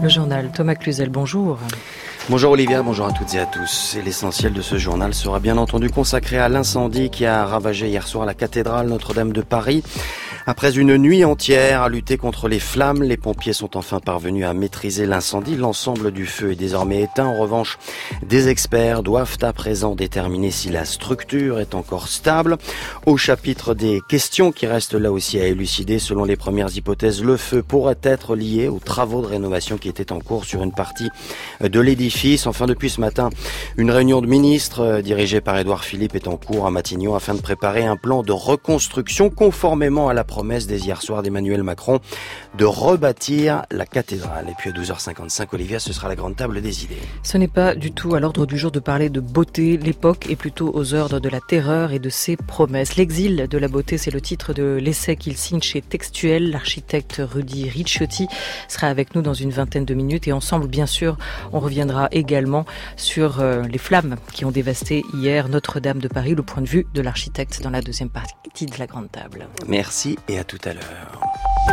Le journal Thomas Cluzel, bonjour. Bonjour Olivia, bonjour à toutes et à tous. Et l'essentiel de ce journal sera bien entendu consacré à l'incendie qui a ravagé hier soir la cathédrale Notre-Dame de Paris. Après une nuit entière à lutter contre les flammes, les pompiers sont enfin parvenus à maîtriser l'incendie. L'ensemble du feu est désormais éteint. En revanche, des experts doivent à présent déterminer si la structure est encore stable. Au chapitre des questions qui restent là aussi à élucider, selon les premières hypothèses, le feu pourrait être lié aux travaux de rénovation qui étaient en cours sur une partie de l'édifice. Enfin, depuis ce matin, une réunion de ministres dirigée par Édouard Philippe est en cours à Matignon afin de préparer un plan de reconstruction conformément à la promesse dès hier soir d'Emmanuel Macron de rebâtir la cathédrale. Et puis à 12h55, Olivia, ce sera la grande table des idées. Ce n'est pas du tout à l'ordre du jour de parler de beauté. L'époque est plutôt aux ordres de la terreur et de ses promesses. L'exil de la beauté, c'est le titre de l'essai qu'il signe chez Textuel. L'architecte Rudy Ricciotti sera avec nous dans une vingtaine de minutes. Et ensemble, bien sûr, on reviendra également sur les flammes qui ont dévasté hier Notre-Dame de Paris. Le point de vue de l'architecte dans la deuxième partie de la grande table. Merci et à tout à l'heure.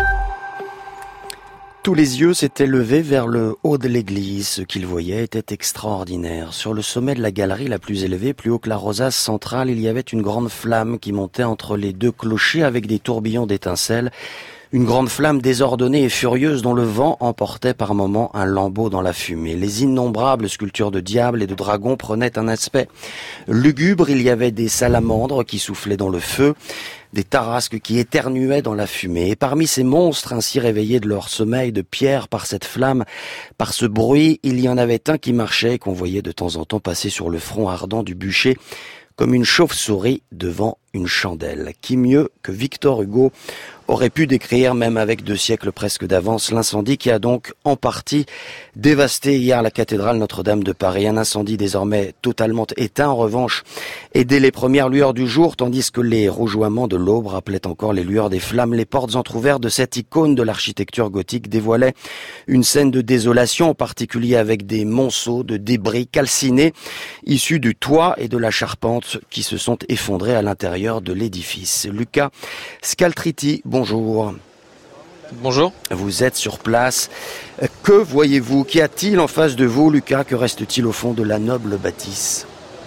Tous les yeux s'étaient levés vers le haut de l'église. Ce qu'ils voyaient était extraordinaire. Sur le sommet de la galerie la plus élevée, plus haut que la rosace centrale, il y avait une grande flamme qui montait entre les deux clochers avec des tourbillons d'étincelles. Une grande flamme désordonnée et furieuse dont le vent emportait par moments un lambeau dans la fumée. Les innombrables sculptures de diables et de dragons prenaient un aspect lugubre. Il y avait des salamandres qui soufflaient dans le feu, des tarasques qui éternuaient dans la fumée. Et parmi ces monstres ainsi réveillés de leur sommeil de pierre par cette flamme, par ce bruit, il y en avait un qui marchait et qu'on voyait de temps en temps passer sur le front ardent du bûcher comme une chauve-souris devant une chandelle. Qui mieux que Victor Hugo aurait pu décrire, même avec 2 siècles presque d'avance, l'incendie qui a donc en partie dévasté hier la cathédrale Notre-Dame de Paris. Un incendie désormais totalement éteint, en revanche, et dès les premières lueurs du jour, tandis que les rougeoiements de l'aube rappelaient encore les lueurs des flammes, les portes entr'ouvertes de cette icône de l'architecture gothique dévoilaient une scène de désolation, en particulier avec des monceaux de débris calcinés, issus du toit et de la charpente qui se sont effondrés à l'intérieur de l'édifice. Luca Scaltriti, bonjour. Bonjour. Vous êtes sur place. Que voyez-vous? Qu'y a-t-il en face de vous, Lucas? Que reste-t-il au fond de la noble bâtisse?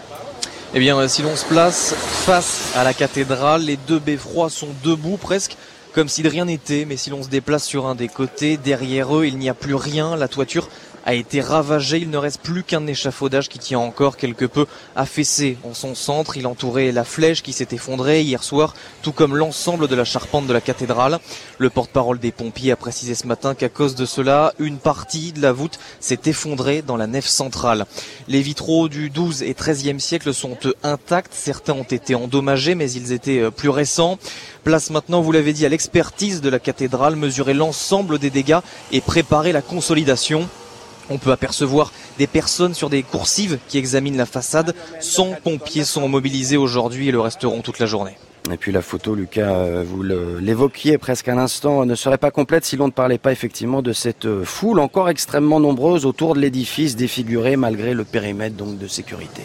Eh bien, si l'on se place face à la cathédrale, les 2 beffrois sont debout presque, comme si de rien n'était. Mais si l'on se déplace sur un des côtés, derrière eux, il n'y a plus rien. La toiture a été ravagé. Il ne reste plus qu'un échafaudage qui tient encore quelque peu affaissé en son centre. Il entourait la flèche qui s'est effondrée hier soir, tout comme l'ensemble de la charpente de la cathédrale. Le porte-parole des pompiers a précisé ce matin qu'à cause de cela, une partie de la voûte s'est effondrée dans la nef centrale. Les vitraux du 12 et 13e siècle sont intacts. Certains ont été endommagés, mais ils étaient plus récents. Place maintenant, vous l'avez dit, à l'expertise de la cathédrale, mesurer l'ensemble des dégâts et préparer la consolidation. On peut apercevoir des personnes sur des coursives qui examinent la façade. 100 pompiers sont mobilisés aujourd'hui et le resteront toute la journée. Et puis la photo, Lucas, vous l'évoquiez presque à l'instant, ne serait pas complète si l'on ne parlait pas effectivement de cette foule encore extrêmement nombreuse autour de l'édifice, défigurée malgré le périmètre donc de sécurité.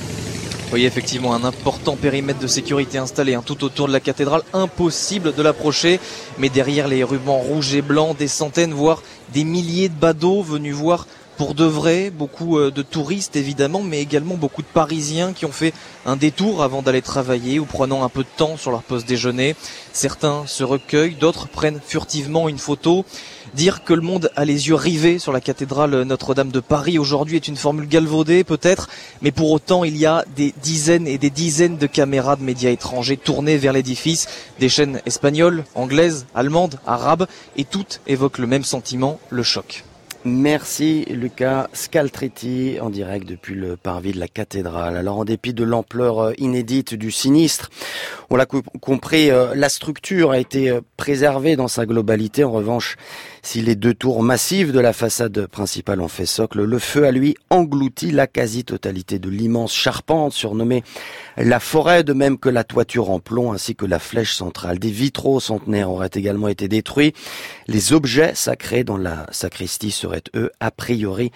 Oui, effectivement, un important périmètre de sécurité installé tout autour de la cathédrale. Impossible de l'approcher, mais derrière les rubans rouges et blancs, des centaines, voire des milliers de badauds venus voir pour de vrai, beaucoup de touristes évidemment, mais également beaucoup de Parisiens qui ont fait un détour avant d'aller travailler ou prenant un peu de temps sur leur pause déjeuner. Certains se recueillent, d'autres prennent furtivement une photo. Dire que le monde a les yeux rivés sur la cathédrale Notre-Dame de Paris aujourd'hui est une formule galvaudée peut-être, mais pour autant il y a des dizaines et des dizaines de caméras de médias étrangers tournées vers l'édifice, des chaînes espagnoles, anglaises, allemandes, arabes, et toutes évoquent le même sentiment, le choc. Merci Luca Scaltriti en direct depuis le parvis de la cathédrale. Alors en dépit de l'ampleur inédite du sinistre, on l'a compris, la structure a été préservée dans sa globalité. En revanche, si les 2 tours massives de la façade principale ont fait socle, le feu a lui englouti la quasi-totalité de l'immense charpente surnommée la forêt, de même que la toiture en plomb ainsi que la flèche centrale. Des vitraux centenaires auraient également été détruits. Les objets sacrés dans la sacristie seraient eux a priori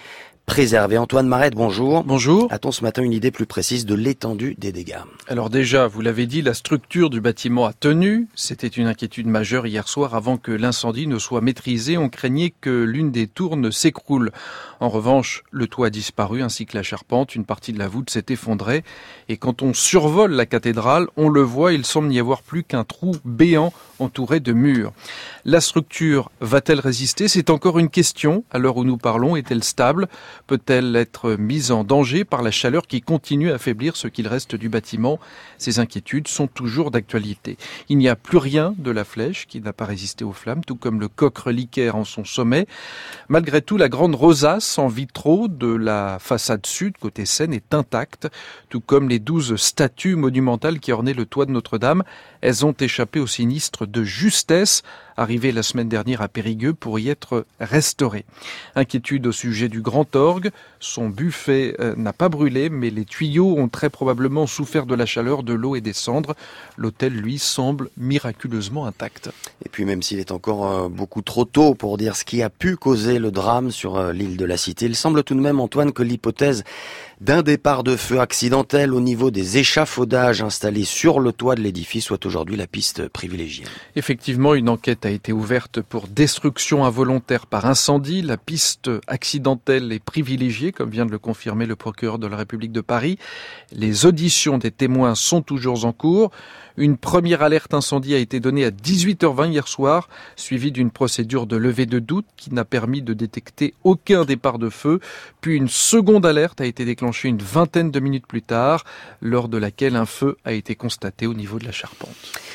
préservés. Antoine Marette, bonjour. Bonjour. A-t-on ce matin une idée plus précise de l'étendue des dégâts? Alors déjà, vous l'avez dit, la structure du bâtiment a tenu. C'était une inquiétude majeure hier soir avant que l'incendie ne soit maîtrisé. On craignait que l'une des tours ne s'écroule. En revanche, le toit a disparu ainsi que la charpente. Une partie de la voûte s'est effondrée. Et quand on survole la cathédrale, on le voit, il semble n'y avoir plus qu'un trou béant entouré de murs. La structure va-t-elle résister? C'est encore une question. À l'heure où nous parlons, est-elle stable? Peut-elle être mise en danger par la chaleur qui continue à affaiblir ce qu'il reste du bâtiment? Ces inquiétudes sont toujours d'actualité. Il n'y a plus rien de la flèche qui n'a pas résisté aux flammes, tout comme le coq reliquaire en son sommet. Malgré tout, la grande rosace en vitraux de la façade sud, côté Seine, est intacte, tout comme les 12 statues monumentales qui ornaient le toit de Notre-Dame. Elles ont échappé au sinistre de justesse, arrivé la semaine dernière à Périgueux pour y être restaurées. Inquiétude au sujet du grand orgue. Son buffet n'a pas brûlé, mais les tuyaux ont très probablement souffert de la chaleur, de l'eau et des cendres. L'autel, lui, semble miraculeusement intact. Et puis même s'il est encore beaucoup trop tôt pour dire ce qui a pu causer le drame sur l'île de la Cité, il semble tout de même, Antoine, que l'hypothèse d'un départ de feu accidentel au niveau des échafaudages installés sur le toit de l'édifice soit aujourd'hui la piste privilégiée. Effectivement, une enquête a été ouverte pour destruction involontaire par incendie. La piste accidentelle est privilégiée, comme vient de le confirmer le procureur de la République de Paris. Les auditions des témoins sont toujours en cours. Une première alerte incendie a été donnée à 18h20 hier soir, suivie d'une procédure de levée de doute qui n'a permis de détecter aucun départ de feu. Puis une seconde alerte a été déclenchée une vingtaine de minutes plus tard, lors de laquelle un feu a été constaté au niveau de la charpente.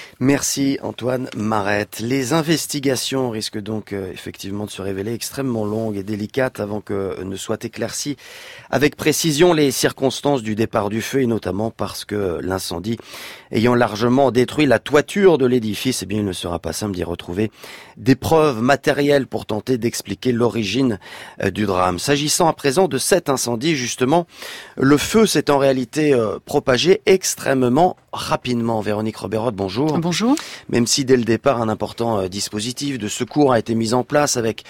Merci Antoine Marette. Les investigations risquent donc effectivement de se révéler extrêmement longues et délicates avant que ne soient éclaircies avec précision les circonstances du départ du feu, et notamment parce que l'incendie ayant largement détruit la toiture de l'édifice, eh bien il ne sera pas simple d'y retrouver des preuves matérielles pour tenter d'expliquer l'origine du drame. S'agissant à présent de cet incendie, justement, le feu s'est en réalité propagé extrêmement rapidement. Véronique Roberode, bonjour. Bonjour. Même si dès le départ un important dispositif de secours a été mis en place avec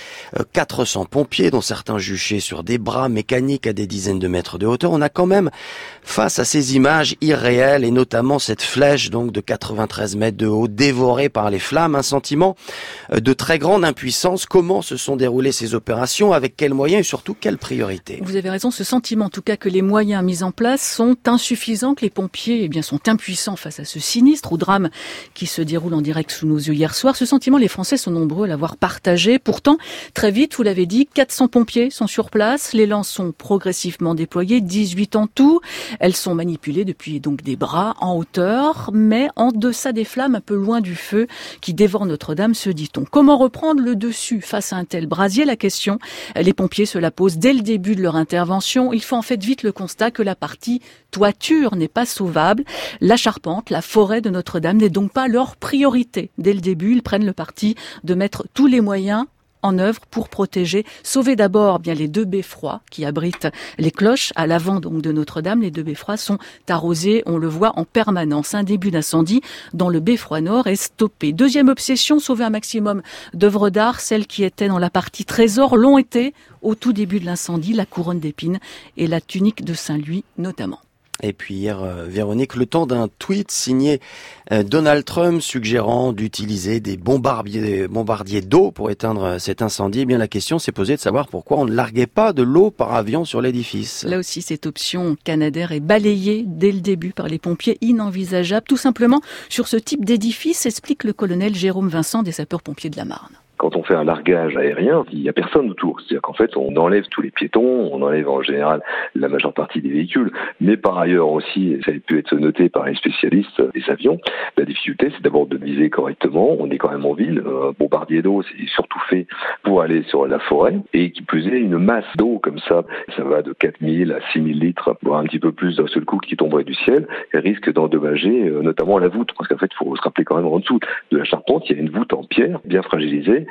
400 pompiers, dont certains juchés sur des bras mécaniques à des dizaines de mètres de hauteur, on a quand même, face à ces images irréelles et notamment cette flèche donc de 93 mètres de haut dévorée par les flammes, un sentiment de très grande impuissance. Comment se sont déroulées ces opérations? Avec quels moyens et surtout quelles priorités? Vous avez raison, ce sentiment en tout cas que les moyens mis en place sont insuffisants, que les pompiers sont impuissants face à ce sinistre ou drame qui se déroule en direct sous nos yeux hier soir. Ce sentiment, les Français sont nombreux à l'avoir partagé. Pourtant, très vite, vous l'avez dit, 400 pompiers sont sur place. Les lances sont progressivement déployées, 18 en tout. Elles sont manipulées depuis donc des bras en hauteur, mais en deçà des flammes, un peu loin du feu qui dévore Notre-Dame, se dit-on. Comment reprendre le dessus face à un tel brasier? La question, les pompiers se la posent dès le début de leur intervention. Ils font en fait vite le constat que la partie toiture n'est pas sauvable. La charpente, la forêt de Notre-Dame n'est donc pas leur priorité. Dès le début, ils prennent le parti de mettre tous les moyens en œuvre pour protéger, sauver d'abord les 2 beffrois qui abritent les cloches à l'avant donc de Notre-Dame. Les 2 beffrois sont arrosés, on le voit en permanence. Un début d'incendie dans le beffroi nord est stoppé. Deuxième obsession, sauver un maximum d'œuvres d'art. Celles qui étaient dans la partie trésor l'ont été au tout début de l'incendie, la couronne d'épines et la tunique de Saint-Louis notamment. Et puis hier, Véronique, le temps d'un tweet signé Donald Trump suggérant d'utiliser des bombardiers d'eau pour éteindre cet incendie. Eh bien, la question s'est posée de savoir pourquoi on ne larguait pas de l'eau par avion sur l'édifice. Là aussi, cette option canadaire est balayée dès le début par les pompiers, inenvisageable. Tout simplement, sur ce type d'édifice, explique le colonel Jérôme Vincent des sapeurs-pompiers de la Marne. Quand on fait un largage aérien, il n'y a personne autour. C'est-à-dire qu'en fait, on enlève tous les piétons, on enlève en général la majeure partie des véhicules. Mais par ailleurs aussi, ça a pu être noté par les spécialistes des avions, la difficulté, c'est d'abord de viser correctement. On est quand même en ville. Un bombardier d'eau, c'est surtout fait pour aller sur la forêt. Et qui plus est, une masse d'eau comme ça va de 4000 à 6000 litres, voire un petit peu plus d'un seul coup qui tomberait du ciel, et risque d'endommager notamment la voûte. Parce qu'en fait, il faut se rappeler quand même en dessous de la charpente, il y a une voûte en pierre bien fragilisée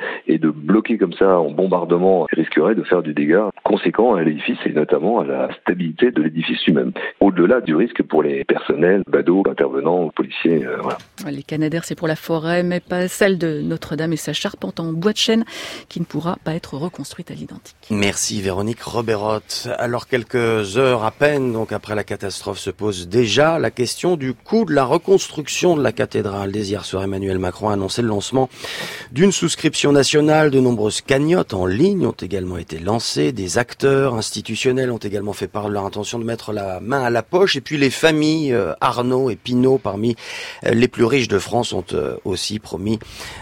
et de bloquer comme ça en bombardement risquerait de faire du dégât conséquent à l'édifice et notamment à la stabilité de l'édifice lui-même. Au-delà du risque pour les personnels, badauds, intervenants, policiers, voilà. Les Canadair, c'est pour la forêt, mais pas celle de Notre-Dame et sa charpente en bois de chêne qui ne pourra pas être reconstruite à l'identique. Merci Véronique Roberotte. Alors quelques heures à peine, donc après la catastrophe, se pose déjà la question du coût de la reconstruction de la cathédrale. Dès hier soir, Emmanuel Macron a annoncé le lancement d'une souscription nationale. De nombreuses cagnottes en ligne ont également été lancées. Des acteurs institutionnels ont également fait part de leur intention de mettre la main à la poche. Et puis les familles Arnaud et Pinault, parmi les plus riches de France, ont aussi promis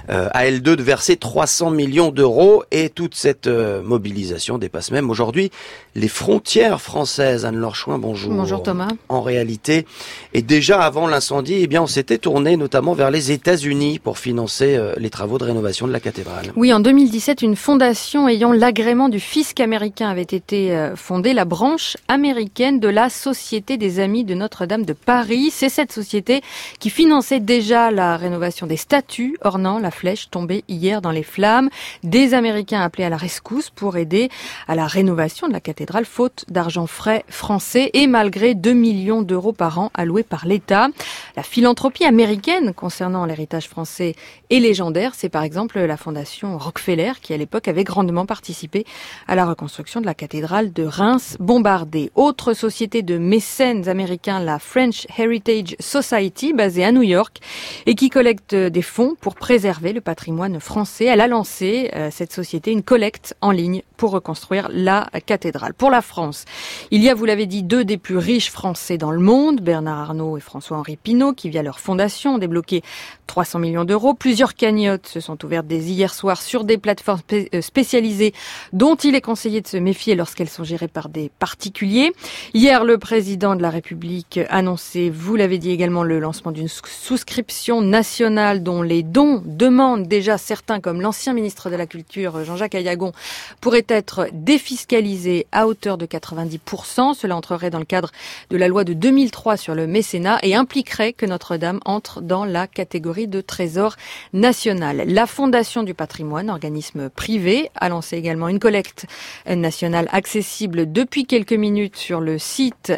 à elles deux de verser 300 millions d'euros. Et toute cette mobilisation dépasse même aujourd'hui les frontières françaises. Anne-Laure Chouin, bonjour. Bonjour Thomas. En réalité, et déjà avant l'incendie, eh bien, on s'était tourné notamment vers les États-Unis pour financer les travaux de rénovation de la cathédrale. Oui, en 2017, une fondation ayant l'agrément du fisc américain avait été fondée, la branche américaine de la Société des Amis de Notre-Dame de Paris. C'est cette société qui finançait déjà la rénovation des statues ornant la flèche tombée hier dans les flammes. Des Américains appelés à la rescousse pour aider à la rénovation de la cathédrale, faute d'argent frais français et malgré 2 millions d'euros par an alloués par l'État. La philanthropie américaine concernant l'héritage français est légendaire. C'est par exemple la fondation Rockefeller qui à l'époque avait grandement participé à la reconstruction de la cathédrale de Reims bombardée. Autre société de mécènes américains, la French Heritage Society, basée à New York et qui collecte des fonds pour préserver le patrimoine français. Elle a lancé, cette société, une collecte en ligne pour reconstruire la cathédrale. Pour la France, il y a, vous l'avez dit, deux des plus riches Français dans le monde, Bernard Arnault et François-Henri Pinault, qui via leur fondation ont débloqué 300 millions d'euros. Plusieurs cagnottes se sont ouvertes dès hier soir sur des plateformes spécialisées dont il est conseillé de se méfier lorsqu'elles sont gérées par des particuliers. Hier, le président de la République annonçait, vous l'avez dit également, le lancement d'une souscription nationale dont les dons demandent déjà certains, comme l'ancien ministre de la Culture, Jean-Jacques Ayagon, pourraient être défiscalisés à hauteur de 90%. Cela entrerait dans le cadre de la loi de 2003 sur le mécénat et impliquerait que Notre-Dame entre dans la catégorie de trésor national. La Fondation du patrimoine, organisme privé, a lancé également une collecte nationale accessible depuis quelques minutes sur le site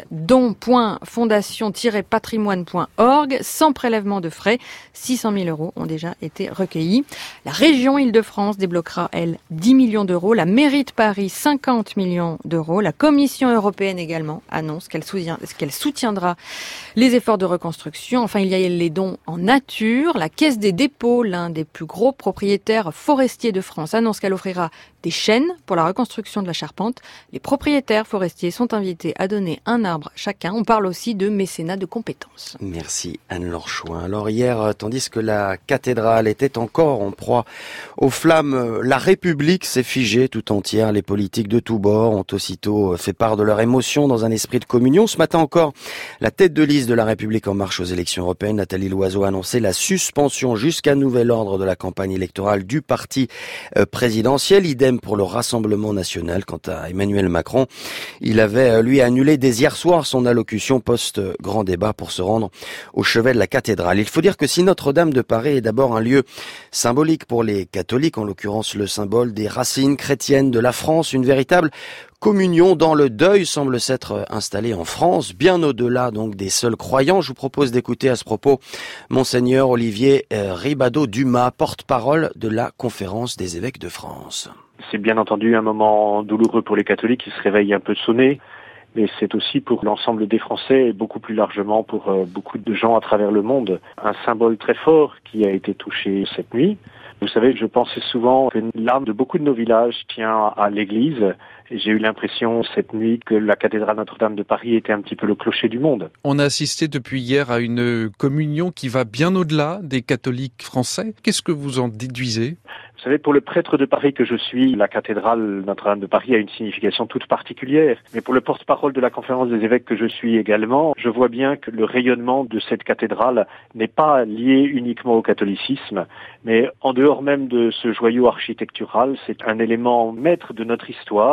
don.fondation-patrimoine.org sans prélèvement de frais. 600 000 euros ont déjà été recueillis. La région Île-de-France débloquera, elle, 10 millions d'euros. La mairie de Paris, 50 millions d'euros. La Commission européenne également annonce qu'elle soutiendra les efforts de reconstruction. Enfin, il y a les dons en nature. La Caisse des dépôts, l'un des plus gros propriétaires forestiers de France, annonce qu'elle offrira des chênes pour la reconstruction de la charpente. Les propriétaires forestiers sont invités à donner un arbre chacun. On parle aussi de mécénat de compétences. Merci Anne-Laure Chouin. Alors hier, tandis que la cathédrale était encore en proie aux flammes, la République s'est figée tout entière. Les politiques de tous bords ont aussitôt fait part de leur émotion dans un esprit de communion. Ce matin encore, la tête de liste de la République en marche aux élections européennes, Nathalie Loiseau, a annoncé la suspension jusqu'à nouvel ordre de la campagne électorale du parti présidentiel. Idem pour le Rassemblement national. Quant à Emmanuel Macron, il avait, lui, annulé dès hier soir son allocution post-grand débat pour se rendre au chevet de la cathédrale. Il faut dire que si Notre-Dame de Paris est d'abord un lieu symbolique pour les catholiques, en l'occurrence le symbole des racines chrétiennes de la France, une véritable communion dans le deuil semble s'être installée en France, bien au-delà donc des seuls croyants. Je vous propose d'écouter à ce propos Monseigneur Olivier Ribado-Dumas, porte-parole de la Conférence des évêques de France. C'est bien entendu un moment douloureux pour les catholiques qui se réveillent un peu sonnés, mais c'est aussi pour l'ensemble des Français et beaucoup plus largement pour beaucoup de gens à travers le monde. Un symbole très fort qui a été touché cette nuit. Vous savez, je pensais souvent que l'âme de beaucoup de nos villages tient à l'église. Et j'ai eu l'impression cette nuit que la cathédrale Notre-Dame de Paris était un petit peu le clocher du monde. On a assisté depuis hier à une communion qui va bien au-delà des catholiques français. Qu'est-ce que vous en déduisez ? Vous savez, pour le prêtre de Paris que je suis, la cathédrale Notre-Dame de Paris a une signification toute particulière. Mais pour le porte-parole de la Conférence des évêques que je suis également, je vois bien que le rayonnement de cette cathédrale n'est pas lié uniquement au catholicisme, mais en dehors même de ce joyau architectural, c'est un élément maître de notre histoire.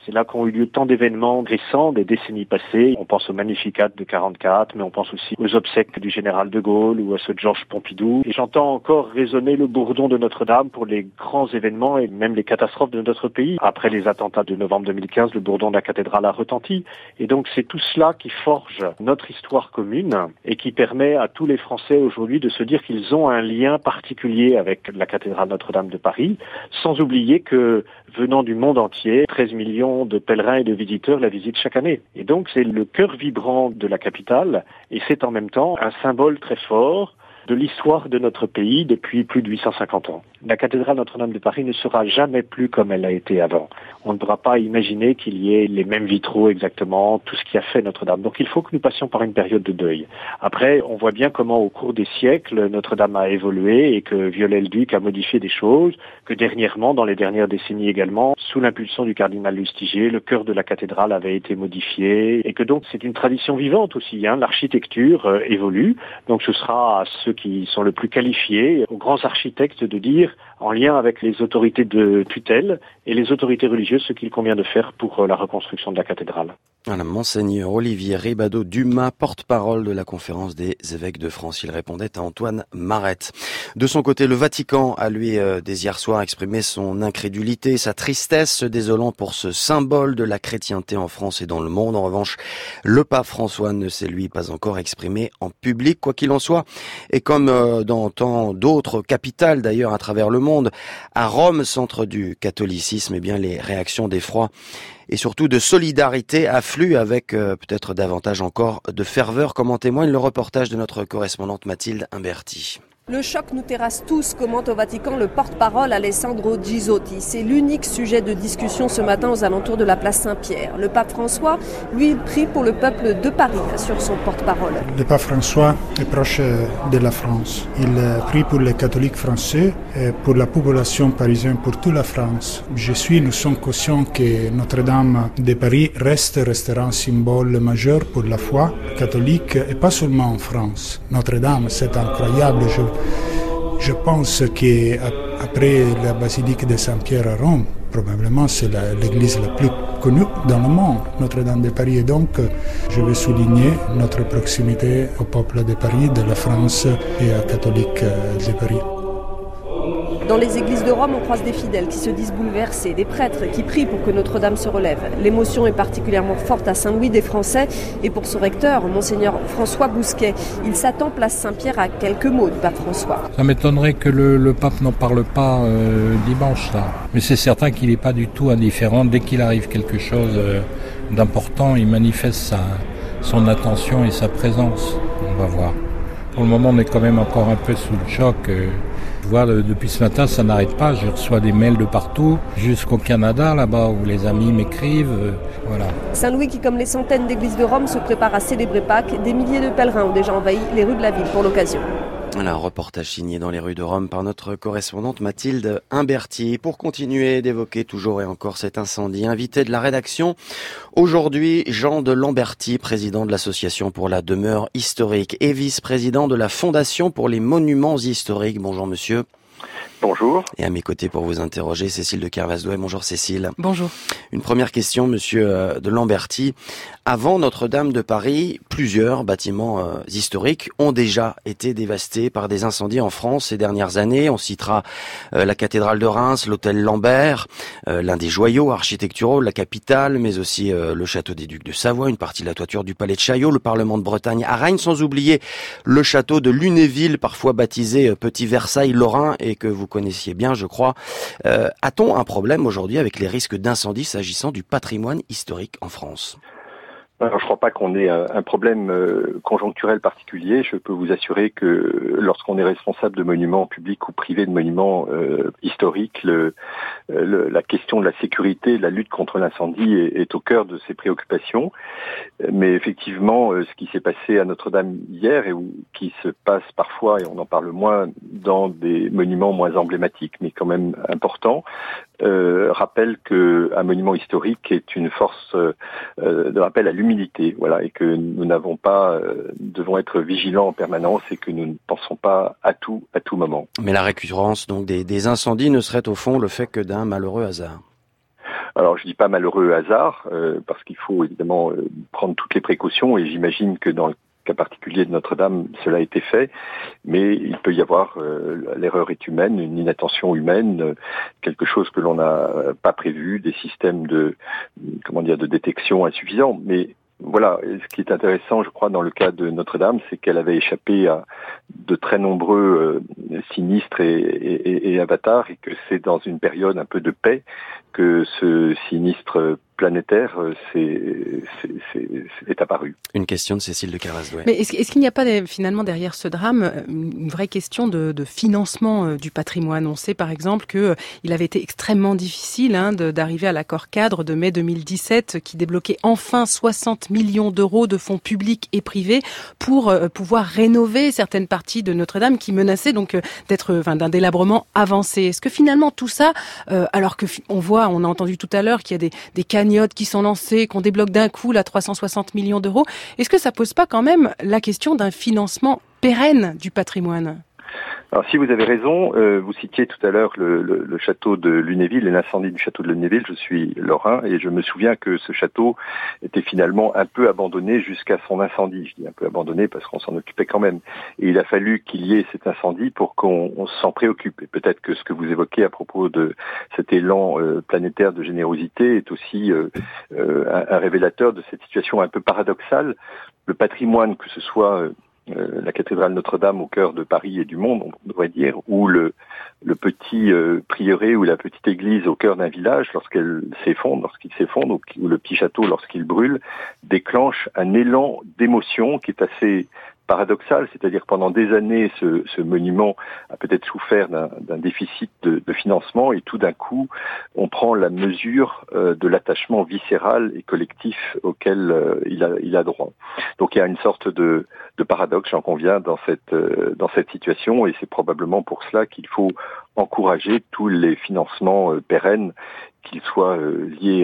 C'est là qu'ont eu lieu tant d'événements récents des décennies passées. On pense au Magnificat de 44, mais on pense aussi aux obsèques du général de Gaulle ou à ceux de Georges Pompidou. Et j'entends encore résonner le bourdon de Notre-Dame pour les grands événements et même les catastrophes de notre pays. Après les attentats de novembre 2015, le bourdon de la cathédrale a retenti. Et donc c'est tout cela qui forge notre histoire commune et qui permet à tous les Français aujourd'hui de se dire qu'ils ont un lien particulier avec la cathédrale Notre-Dame de Paris, sans oublier que venant du monde entier, 13 millions de pèlerins et de visiteurs la visitent chaque année. Et donc c'est le cœur vibrant de la capitale et c'est en même temps un symbole très fort de l'histoire de notre pays depuis plus de 850 ans. La cathédrale Notre-Dame de Paris ne sera jamais plus comme elle a été avant. On ne pourra pas imaginer qu'il y ait les mêmes vitraux exactement, tout ce qui a fait Notre-Dame. Donc il faut que nous passions par une période de deuil. Après, on voit bien comment au cours des siècles, Notre-Dame a évolué et que Viollet-le-Duc a modifié des choses, que dernièrement, dans les dernières décennies également, sous l'impulsion du cardinal Lustiger, le chœur de la cathédrale avait été modifié et que donc c'est une tradition vivante aussi. L'architecture évolue, donc ce sera à ceux qui sont le plus qualifiés, aux grands architectes de dire, en lien avec les autorités de tutelle et les autorités religieuses, ce qu'il convient de faire pour la reconstruction de la cathédrale. Voilà, Monseigneur Olivier Ribadeau-Dumas, porte-parole de la Conférence des évêques de France. Il répondait à Antoine Marette. De son côté, le Vatican a lui, dès hier soir, exprimé son incrédulité, sa tristesse, se désolant pour ce symbole de la chrétienté en France et dans le monde. En revanche, le pape François ne s'est lui pas encore exprimé en public, quoi qu'il en soit. Et comme dans tant d'autres capitales d'ailleurs à travers le monde, à Rome, centre du catholicisme, eh bien les réactions d'effroi et surtout de solidarité affluent avec peut-être davantage encore de ferveur, comme en témoigne le reportage de notre correspondante Mathilde Imberti. Le choc nous terrasse tous, commente au Vatican le porte-parole Alessandro Gisotti. C'est l'unique sujet de discussion ce matin aux alentours de la place Saint-Pierre. Le pape François, lui, prie pour le peuple de Paris, assure son porte-parole. Le pape François est proche de la France. Il prie pour les catholiques français et pour la population parisienne, pour toute la France. Nous sommes conscients que Notre-Dame de Paris restera un symbole majeur pour la foi catholique et pas seulement en France. Notre-Dame, c'est incroyable. Je pense qu'après la basilique de Saint-Pierre à Rome, probablement c'est l'église la plus connue dans le monde, Notre-Dame de Paris. Et donc, je veux souligner notre proximité au peuple de Paris, de la France et aux catholiques de Paris. Dans les églises de Rome, on croise des fidèles qui se disent bouleversés, des prêtres qui prient pour que Notre-Dame se relève. L'émotion est particulièrement forte à Saint-Louis des Français et pour son recteur, Monseigneur François Bousquet. Il s'attend place Saint-Pierre à quelques mots du pape François. Ça m'étonnerait que le pape n'en parle pas dimanche, là. Mais c'est certain qu'il n'est pas du tout indifférent. Dès qu'il arrive quelque chose d'important, il manifeste son attention et sa présence. On va voir. Pour le moment, on est quand même encore un peu sous le choc. Je vois, depuis ce matin, ça n'arrête pas. Je reçois des mails de partout, jusqu'au Canada, là-bas, où les amis m'écrivent. Voilà. Saint-Louis, qui, comme les centaines d'églises de Rome, se prépare à célébrer Pâques, des milliers de pèlerins ont déjà envahi les rues de la ville pour l'occasion. Un reportage signé dans les rues de Rome par notre correspondante Mathilde Imberti. Pour continuer d'évoquer toujours et encore cet incendie, invité de la rédaction, aujourd'hui Jean de Lamberty, président de l'Association pour la demeure historique et vice-président de la Fondation pour les monuments historiques. Bonjour monsieur. Bonjour. Et à mes côtés pour vous interroger, Cécile de Kervasdouet. Bonjour Cécile. Bonjour. Une première question, monsieur de Lamberty. Avant Notre-Dame de Paris, plusieurs bâtiments historiques ont déjà été dévastés par des incendies en France ces dernières années. On citera la cathédrale de Reims, l'hôtel Lambert, l'un des joyaux architecturaux de la capitale, mais aussi le château des Ducs de Savoie, une partie de la toiture du palais de Chaillot, le Parlement de Bretagne à Rennes, sans oublier le château de Lunéville, parfois baptisé Petit Versailles lorrain et que vous connaissiez bien, je crois. A-t-on un problème aujourd'hui avec les risques d'incendie s'agissant du patrimoine historique en France ? Alors, je ne crois pas qu'on ait un problème conjoncturel particulier. Je peux vous assurer que lorsqu'on est responsable de monuments publics ou privés de monuments historiques, la question de la sécurité, de la lutte contre l'incendie est au cœur de ses préoccupations. Mais effectivement, ce qui s'est passé à Notre-Dame hier et qui se passe parfois, et on en parle moins, dans des monuments moins emblématiques, mais quand même importants, rappelle qu'un monument historique est une force de rappel à l'humilité, voilà, et que nous devons être vigilants en permanence et que nous ne pensons pas à tout moment. Mais la récurrence donc des incendies ne serait au fond le fait que d'un malheureux hasard. Alors je dis pas malheureux hasard, parce qu'il faut évidemment prendre toutes les précautions, et j'imagine que dans le cas particulier de Notre-Dame, cela a été fait, mais il peut y avoir, l'erreur est humaine, une inattention humaine, quelque chose que l'on n'a pas prévu, des systèmes de détection insuffisants. Mais voilà, ce qui est intéressant, je crois, dans le cas de Notre-Dame, c'est qu'elle avait échappé à de très nombreux sinistres et avatars, et que c'est dans une période un peu de paix que ce sinistre planétaire est apparu. Une question de Cécile de Carasdouet. Mais est-ce qu'il n'y a pas finalement derrière ce drame une vraie question de financement du patrimoine? On sait par exemple qu'il avait été extrêmement difficile d'arriver à l'accord cadre de mai 2017 qui débloquait enfin 60 millions d'euros de fonds publics et privés pour pouvoir rénover certaines parties de Notre-Dame qui menaçaient donc d'un délabrement avancé. Est-ce que finalement tout ça, alors que on a entendu tout à l'heure qu'il y a des cagnottes qui sont lancées, qu'on débloque d'un coup 360 millions d'euros, est-ce que ça pose pas quand même la question d'un financement pérenne du patrimoine? Alors si vous avez raison, vous citiez tout à l'heure le château de Lunéville et l'incendie du château de Lunéville. Je suis lorrain et je me souviens que ce château était finalement un peu abandonné jusqu'à son incendie. Je dis un peu abandonné parce qu'on s'en occupait quand même. Et il a fallu qu'il y ait cet incendie pour qu'on s'en préoccupe. Et peut-être que ce que vous évoquez à propos de cet élan planétaire de générosité est aussi un révélateur de cette situation un peu paradoxale. Le patrimoine, que ce soit la cathédrale Notre-Dame au cœur de Paris et du monde, on devrait dire, ou le petit prieuré ou la petite église au cœur d'un village lorsqu'il s'effondre, ou le petit château lorsqu'il brûle, déclenche un élan d'émotion qui est assez paradoxal, c'est-à-dire pendant des années, ce monument a peut-être souffert d'un déficit de financement, et tout d'un coup, on prend la mesure de l'attachement viscéral et collectif auquel il a droit. Donc il y a une sorte de paradoxe, j'en conviens, dans cette situation, et c'est probablement pour cela qu'il faut encourager tous les financements pérennes, qu'ils soient liés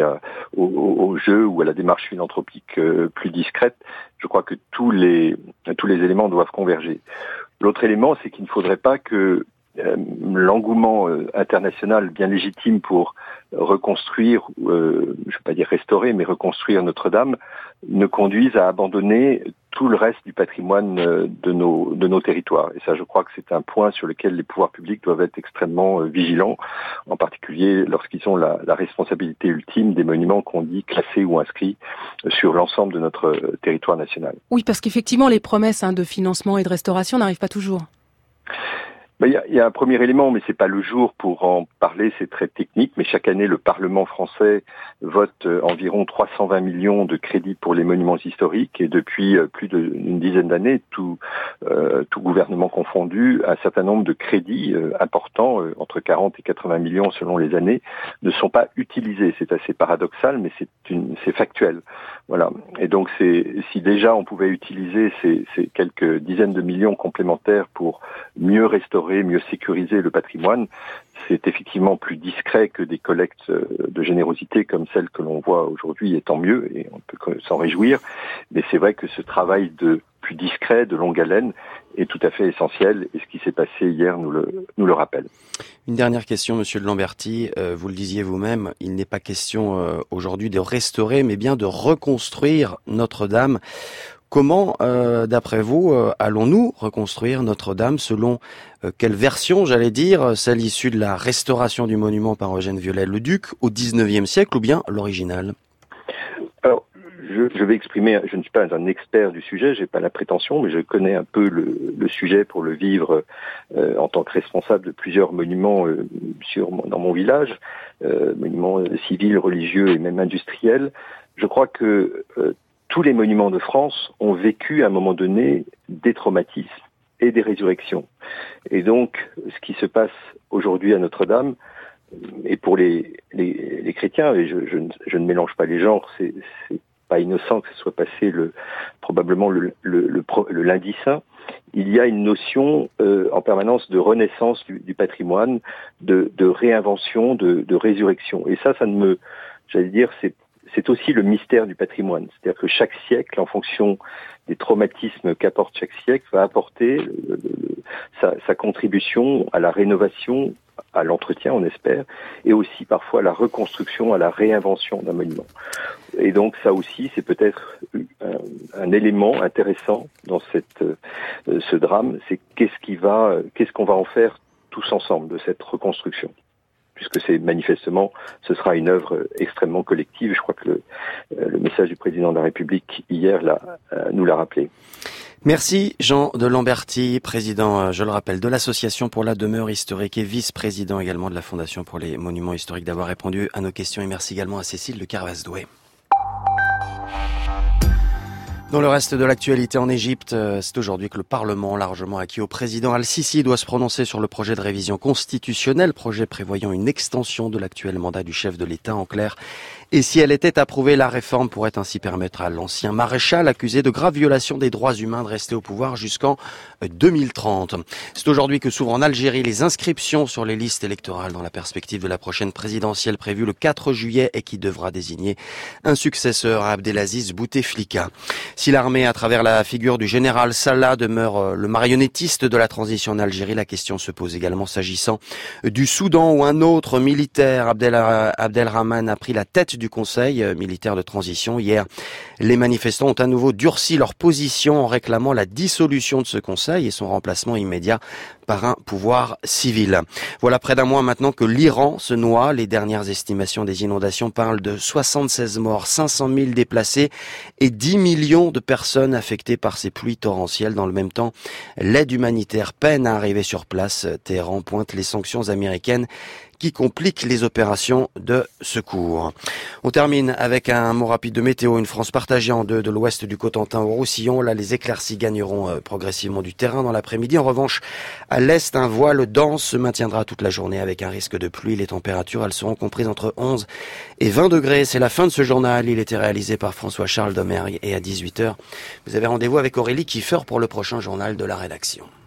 au jeu ou à la démarche philanthropique plus discrète. Je crois que tous les éléments doivent converger. L'autre élément, c'est qu'il ne faudrait pas que l'engouement international bien légitime pour reconstruire, je ne vais pas dire restaurer, mais reconstruire Notre-Dame, ne conduise à abandonner tout le reste du patrimoine de nos territoires. Et ça, je crois que c'est un point sur lequel les pouvoirs publics doivent être extrêmement vigilants, en particulier lorsqu'ils ont la responsabilité ultime des monuments qu'on dit classés ou inscrits sur l'ensemble de notre territoire national. Oui, parce qu'effectivement, les promesses de financement et de restauration n'arrivent pas toujours. Il y a un premier élément, mais c'est pas le jour pour en parler, c'est très technique, mais chaque année, le Parlement français vote environ 320 millions de crédits pour les monuments historiques, et depuis plus d'une dizaine d'années, tout gouvernement confondu, un certain nombre de crédits importants, entre 40 et 80 millions selon les années, ne sont pas utilisés. C'est assez paradoxal, mais c'est factuel. Voilà. Et donc si déjà on pouvait utiliser ces quelques dizaines de millions complémentaires pour mieux restaurer, mieux sécuriser le patrimoine, c'est effectivement plus discret que des collectes de générosité comme celles que l'on voit aujourd'hui, et tant mieux, et on peut s'en réjouir. Mais c'est vrai que ce travail de plus discret, de longue haleine, est tout à fait essentiel, et ce qui s'est passé hier nous le rappelle. Une dernière question, Monsieur de Lamberty. Vous le disiez vous-même, il n'est pas question aujourd'hui de restaurer, mais bien de reconstruire Notre-Dame. Comment, d'après vous, allons-nous reconstruire Notre-Dame selon quelle version, j'allais dire, celle issue de la restauration du monument par Eugène Viollet-le-Duc au XIXe siècle, ou bien l'original? Alors, je vais exprimer, je ne suis pas un expert du sujet, j'ai pas la prétention, mais je connais un peu le sujet pour le vivre en tant que responsable de plusieurs monuments dans mon village, monuments civils, religieux et même industriels. Je crois que tous les monuments de France ont vécu à un moment donné des traumatismes et des résurrections. Et donc, ce qui se passe aujourd'hui à Notre-Dame, et pour les chrétiens, et je ne mélange pas les genres, c'est pas innocent que ce soit passé probablement le lundi saint, il y a une notion en permanence de renaissance du patrimoine, de réinvention, de résurrection. Et ça j'allais dire, c'est aussi le mystère du patrimoine. C'est-à-dire que chaque siècle, en fonction des traumatismes qu'apporte chaque siècle, va apporter sa contribution à la rénovation, à l'entretien, on espère, et aussi parfois à la reconstruction, à la réinvention d'un monument. Et donc ça aussi, c'est peut-être un élément intéressant dans ce drame, c'est qu'est-ce qu'on va en faire tous ensemble de cette reconstruction, puisque ce sera une œuvre extrêmement collective. Je crois que le message du président de la République hier nous l'a rappelé. Merci Jean de Lamberty, président, je le rappelle, de l'Association pour la demeure historique et vice-président également de la Fondation pour les monuments historiques, d'avoir répondu à nos questions, et merci également à Cécile de Carvasdoué. Dans le reste de l'actualité en Égypte, c'est aujourd'hui que le Parlement, largement acquis au président Al-Sisi, doit se prononcer sur le projet de révision constitutionnelle, projet prévoyant une extension de l'actuel mandat du chef de l'État. En clair, et si elle était approuvée, la réforme pourrait ainsi permettre à l'ancien maréchal accusé de graves violations des droits humains de rester au pouvoir jusqu'en 2030. C'est aujourd'hui que s'ouvrent en Algérie les inscriptions sur les listes électorales dans la perspective de la prochaine présidentielle prévue le 4 juillet et qui devra désigner un successeur à Abdelaziz Bouteflika. Si l'armée, à travers la figure du général Salah, demeure le marionnettiste de la transition en Algérie, la question se pose également s'agissant du Soudan, où un autre militaire, Abdelrahman, a pris la tête du conseil militaire de transition. Hier, les manifestants ont à nouveau durci leur position en réclamant la dissolution de ce conseil et son remplacement immédiat par un pouvoir civil. Voilà près d'un mois maintenant que l'Iran se noie. Les dernières estimations des inondations parlent de 76 morts, 500 000 déplacés et 10 millions de personnes affectées par ces pluies torrentielles. Dans le même temps, l'aide humanitaire peine à arriver sur place. Téhéran pointe les sanctions américaines qui compliquent les opérations de secours. On termine avec un mot rapide de météo. Une France partagée en deux, de l'ouest du Cotentin au Roussillon. Là, les éclaircies gagneront progressivement du terrain dans l'après-midi. En revanche, à l'est, un voile dense se maintiendra toute la journée avec un risque de pluie. Les températures, elles seront comprises entre 11 et 20 degrés. C'est la fin de ce journal. Il était réalisé par François-Charles Domergue et à 18h, vous avez rendez-vous avec Aurélie Kiefer pour le prochain journal de la rédaction.